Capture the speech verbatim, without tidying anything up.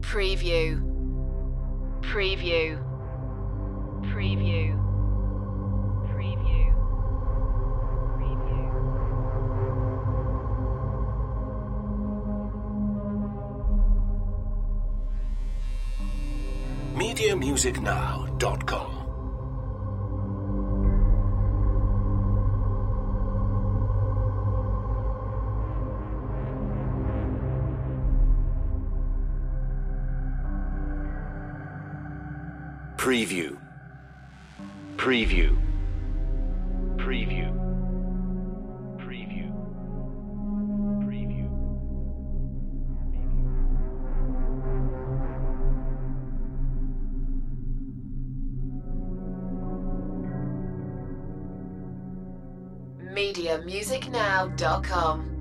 Preview. Preview. Preview. Preview. Preview. media music now dot com. Preview. Preview. Preview. Preview. Preview. media music now dot com